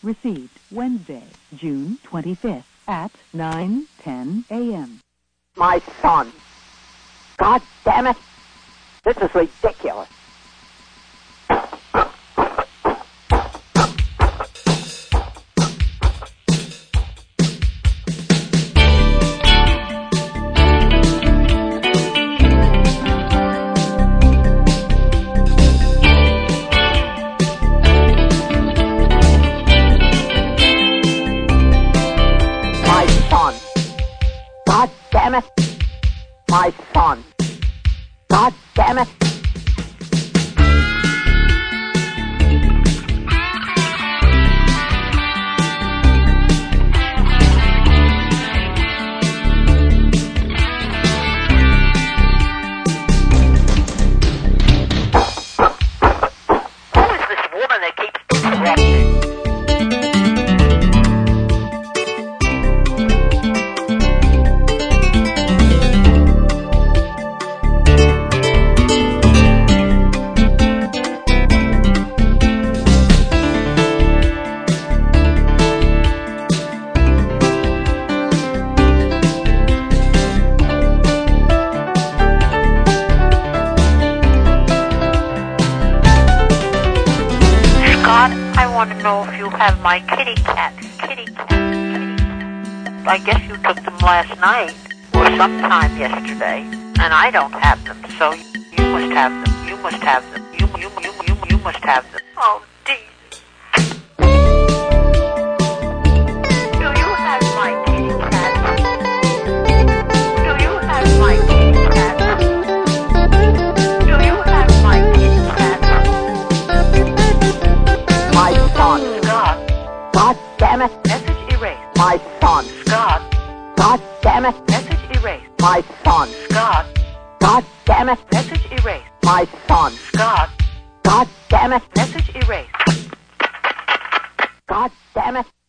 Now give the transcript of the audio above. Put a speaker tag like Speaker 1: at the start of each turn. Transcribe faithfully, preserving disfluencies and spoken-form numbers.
Speaker 1: Received Wednesday, June twenty-fifth at nine ten a.m.
Speaker 2: My son. God damn it. This is ridiculous. God damn it! My son! God damn it! Who is this woman that keeps interrupting? I want to know if you have my kitty cat. Kitty cat. Kitty cat. I guess you took them last night or sometime yesterday, and I don't have them, so you must have them. You must have them. You you you you you must have them. Oh, dear. Do you have my kitty cat? Do you have my kitty cat? Do you have my kitty cat? My son. Scott. God damn it. Message erased. My son. Scott. God damn it. Message erased. My son. Scott. God damn it. Message erased. My son. Scott. God damn it. Message erased. God damn it.